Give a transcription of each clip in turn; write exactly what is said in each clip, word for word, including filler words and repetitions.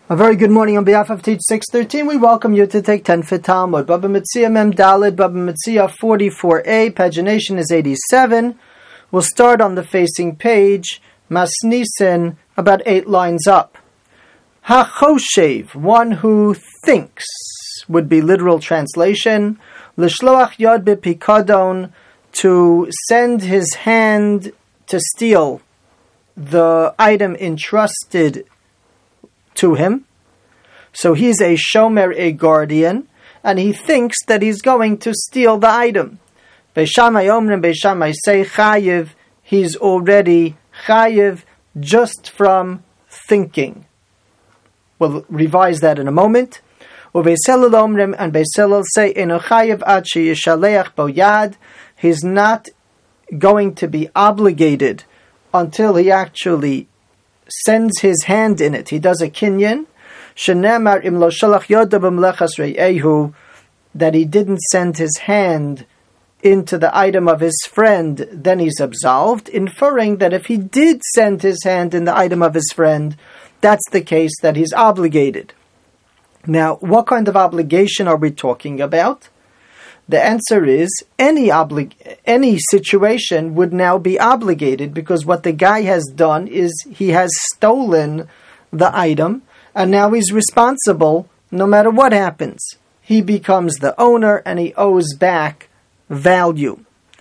A very good morning on behalf of Teach six thirteen. We welcome you to take ten for Talmud. Baba Metzia Mem Dalid, Baba Metzia forty-four A, pagination is eighty-seven. We'll start on the facing page, Masnisen, about eight lines up. HaChoshev, one who thinks, would be literal translation. L'shloach yad b'pikadon, to send his hand to steal the item entrusted to him. So he's a shomer, a guardian, and he thinks that he's going to steal the item. Beis Shammai omrim, Beis Shammai say chayiv, he's already chayiv just from thinking. We'll revise that in a moment. Ubeis Hillel omrim, and Beis Hillel say eno chayiv ad sheyishaleach bo yad, he's not going to be obligated until he actually sends his hand in it. He does a kinyan, shenemar im lo shalach yodav b'mlechas re'ehu, that he didn't send his hand into the item of his friend, then he's absolved, inferring that if he did send his hand in the item of his friend, that's the case that he's obligated. Now, what kind of obligation are we talking about? The answer is any oblig- any situation would now be obligated, because what the guy has done is he has stolen the item and now he's responsible no matter what happens. He becomes the owner and he owes back value.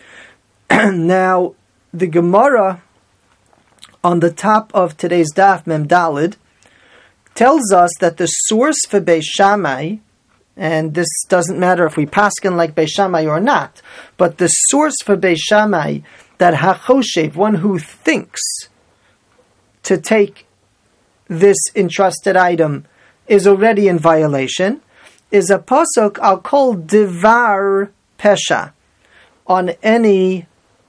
Now, the Gemara on the top of today's Daf Mem Dalid tells us that the source for Beis Shammai, and this doesn't matter if we paskin like Beis Shammai or not, but the source for Beis Shammai, that HaChoshev, one who thinks to take this entrusted item, is already in violation, is a pasuk I'll call Divar Pesha. On any,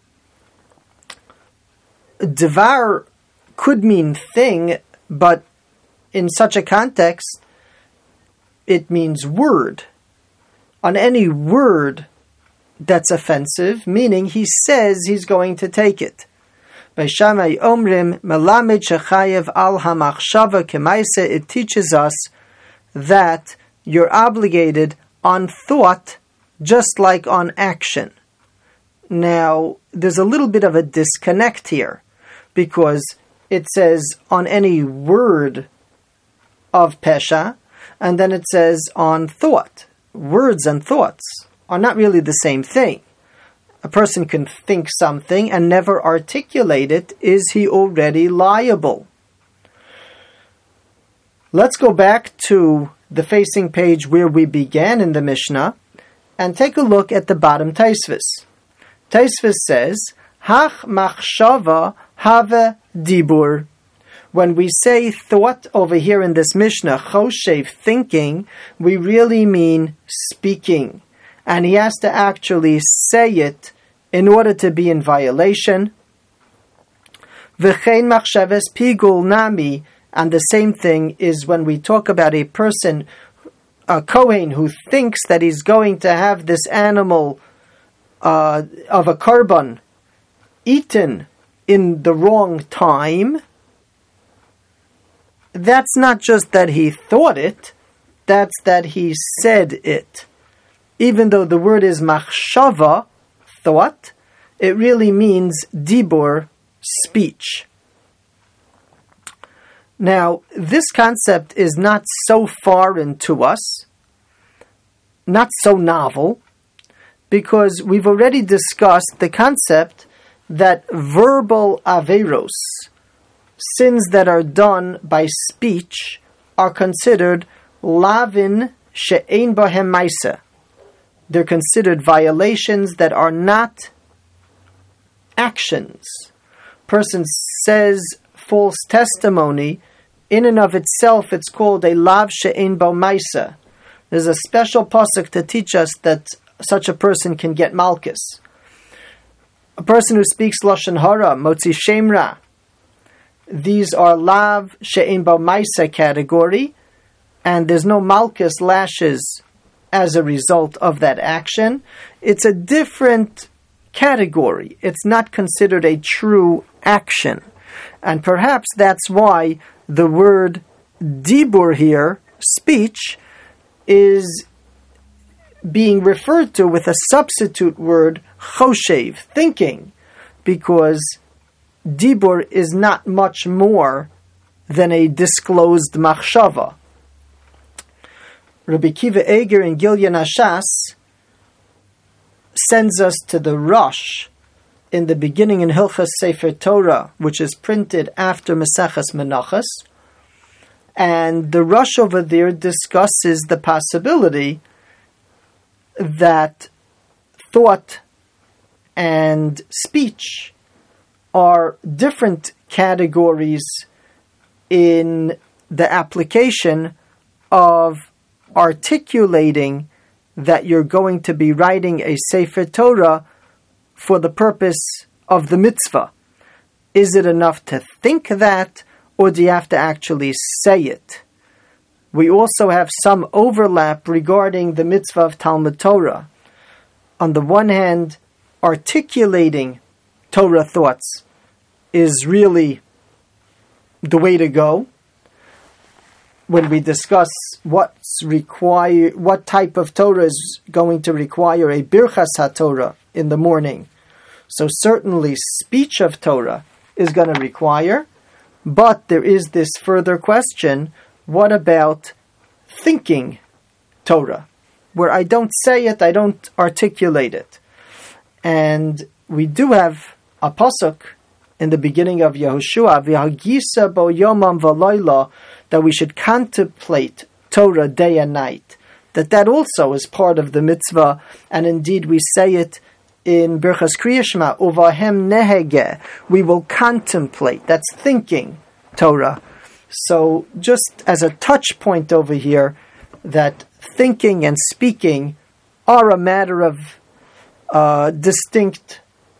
Divar could mean thing, but in such a context, it means word. On any word that's offensive, meaning he says he's going to take it. Beis Shammai omrim melamed shechayev al hamachshava kemaise, it teaches us that you're obligated on thought just like on action. Now, there's a little bit of a disconnect here, because it says on any word of pesha, and then it says on thought. Words and thoughts are not really the same thing. A person can think something and never articulate it. Is he already liable? Let's go back to the facing page where we began in the Mishnah and take a look at the bottom Taisvis. Taisvis says, Hach machshava have dibur. When we say thought over here in this Mishnah, Choshev, thinking, we really mean speaking. And he has to actually say it in order to be in violation. V'chein machsheves pigul nami. And the same thing is when we talk about a person, a Kohen, who thinks that he's going to have this animal uh, of a korban eaten in the wrong time. That's not just that he thought it, that's that he said it. Even though the word is machshava, thought, it really means dibur, speech. Now, this concept is not so foreign to us, not so novel, because we've already discussed the concept that verbal averos, sins that are done by speech, are considered lavin she'ein bahem maisa. They're considered violations that are not actions. Person says false testimony, in and of itself it's called a lav she'ein bo maisa. There's a special pasuk to teach us that such a person can get malchus. A person who speaks lashon hara, motzi shem ra, these are lav she'ein bo maisa category, and there's no malchus lashes as a result of that action. It's a different category. It's not considered a true action. And perhaps that's why the word dibur here, speech, is being referred to with a substitute word, choshev, thinking, because dibur is not much more than a disclosed machshava. Rabbi Kiva Eger in Gilyan Hashas sends us to the Rosh in the beginning in Hilchas Sefer Torah, which is printed after Maseches Menachos, and the Rosh over there discusses the possibility that thought and speech are different categories in the application of articulating that you're going to be writing a Sefer Torah for the purpose of the mitzvah. Is it enough to think that, or do you have to actually say it? We also have some overlap regarding the mitzvah of Talmud Torah. On the one hand, articulating Torah thoughts is really the way to go. When we discuss what's require, what type of Torah is going to require a Birchas HaTorah in the morning. So certainly speech of Torah is going to require, but there is this further question, what about thinking Torah? Where I don't say it, I don't articulate it. And we do have a pasuk in the beginning of Yehoshua, V'hagisa bo yomam v'layla, that we should contemplate Torah day and night. That that also is part of the mitzvah, and indeed we say it in Birchas Kriya Shema, Uvahem nehege, we will contemplate. That's thinking Torah. So just as a touch point over here, that thinking and speaking are a matter of uh, distinct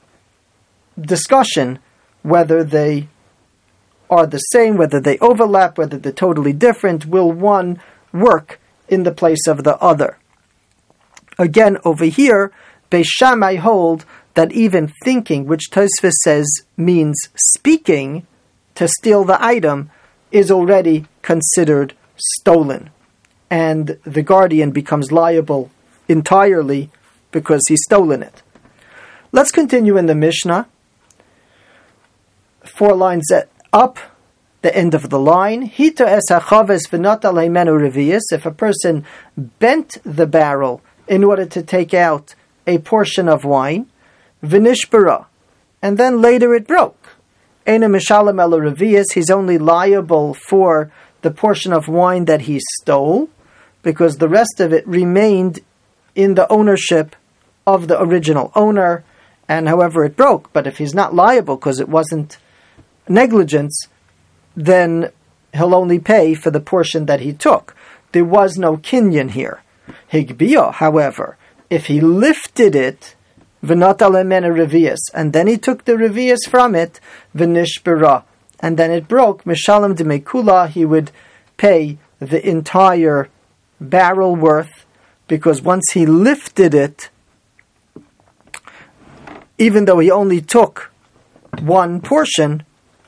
discussion, whether they are the same, whether they overlap, whether they're totally different. Will one work in the place of the other? Again, over here, Beis Shammai hold that even thinking, which Tosfos says means speaking, to steal the item, is already considered stolen. And the guardian becomes liable entirely because he's stolen it. Let's continue in the Mishnah. Four lines up, the end of the line. Hita es hachaves v'nata leimenu revius. If a person bent the barrel in order to take out a portion of wine, v'nishbara, and then later it broke. Eina mishalem elo revius. He's only liable for the portion of wine that he stole, because the rest of it remained in the ownership of the original owner, and however it broke. But if he's not liable because it wasn't negligence, then he'll only pay for the portion that he took. There was no kinyan here. Higbiyah, however, if he lifted it, v'nata lemena revius, and then he took the revius from it, v'nishbara, and then it broke, mishalem demekula, he would pay the entire barrel worth, because once he lifted it, even though he only took one portion,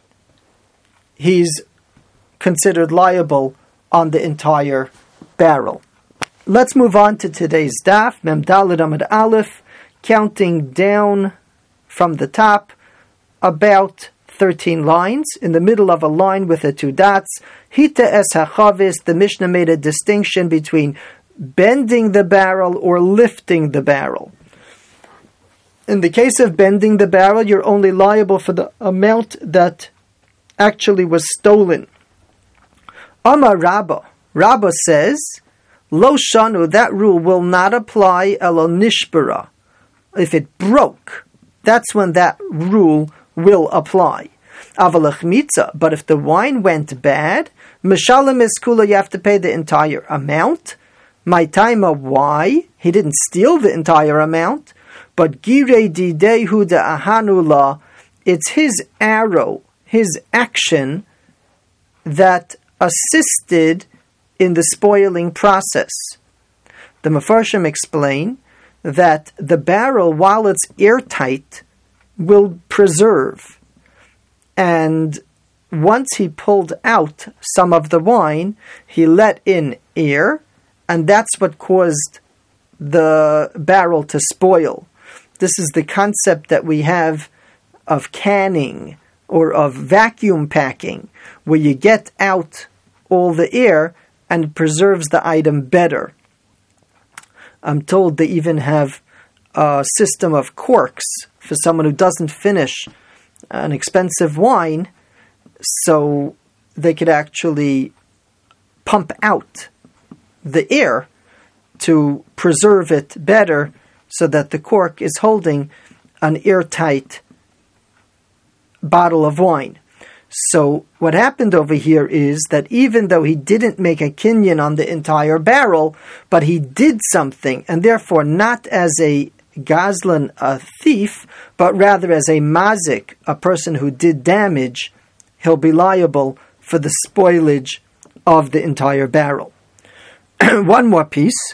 he's considered liable on the entire barrel. Let's move on to today's daf, Mem Daled Amud Aleph, counting down from the top about thirteen lines. In the middle of a line with the two dots, Hita es hachavis, the Mishnah made a distinction between bending the barrel or lifting the barrel. In the case of bending the barrel, you're only liable for the amount that actually was stolen. Amar Rabba, Rabba says, Lo shanu, that rule will not apply elo nishbara. If it broke, that's when that rule will apply. Avalach mitza, but if the wine went bad, mishalem iskula, you have to pay the entire amount. My taima, why? He didn't steal the entire amount, but girei didehu da ahanula, it's his arrow, his action that assisted in the spoiling process. The Mefarshim explain that the barrel, while it's airtight, will preserve. And once he pulled out some of the wine, he let in air, and that's what caused the barrel to spoil. This is the concept that we have of canning or of vacuum packing, where you get out all the air and it preserves the item better. I'm told they even have a system of corks for someone who doesn't finish an expensive wine, so they could actually pump out the air to preserve it better, so that the cork is holding an airtight bottle of wine. So what happened over here is that even though he didn't make a kinyan on the entire barrel, but he did something, and therefore not as a gazlan, a thief, but rather as a mazik, a person who did damage, he'll be liable for the spoilage of the entire barrel. One more piece.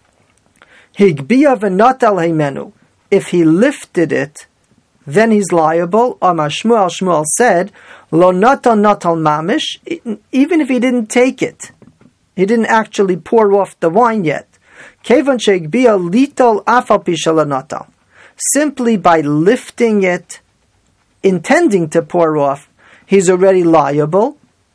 Higbiya v'natal heimenu. If he lifted it, then he's liable. Amar Shmuel, Shmuel said, Lo natal natal mamish, even if he didn't take it. He didn't actually pour off the wine yet. Kevan sheigbiya litol afal pi shelo natal. Simply by lifting it, intending to pour off, he's already liable.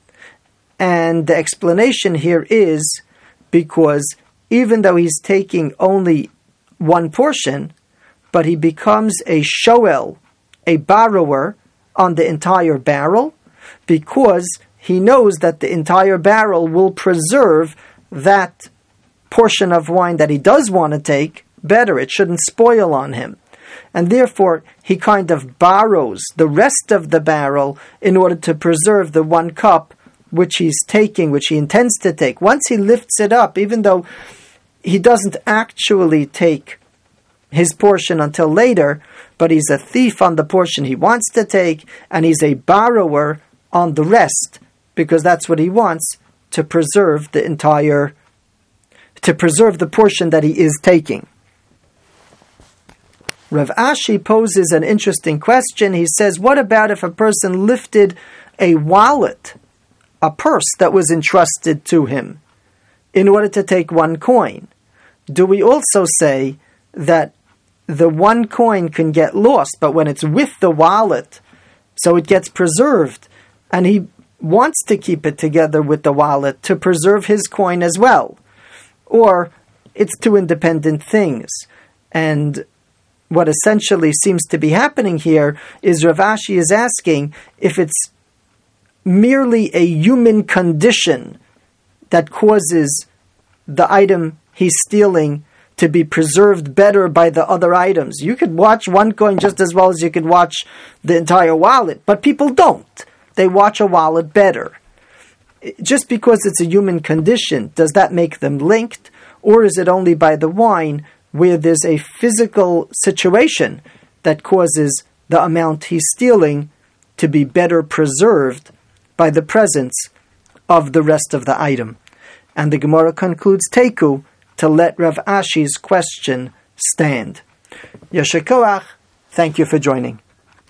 And the explanation here is because even though he's taking only one portion, but he becomes a shoel, a borrower on the entire barrel, because he knows that the entire barrel will preserve that portion of wine that he does want to take better. It shouldn't spoil on him. And therefore, he kind of borrows the rest of the barrel in order to preserve the one cup which he's taking, which he intends to take. Once he lifts it up, even though he doesn't actually take his portion until later, but he's a thief on the portion he wants to take, and he's a borrower on the rest, because that's what he wants, to preserve the entire, to preserve the portion that he is taking. Rav Ashi poses an interesting question. He says, what about if a person lifted a wallet, a purse that was entrusted to him, in order to take one coin? Do we also say that the one coin can get lost, but when it's with the wallet, so it gets preserved, and he wants to keep it together with the wallet to preserve his coin as well? Or it's two independent things. And what essentially seems to be happening here is Rav Ashi is asking if it's merely a human condition that causes the item he's stealing to be preserved better by the other items. You could watch one coin just as well as you could watch the entire wallet, but people don't. They watch a wallet better. Just because it's a human condition, does that make them linked? Or is it only by the wine where there's a physical situation that causes the amount he's stealing to be better preserved by the presence of the rest of the item? And the Gemara concludes Teiku, to let Rav Ashi's question stand. Yasher koach, thank you for joining.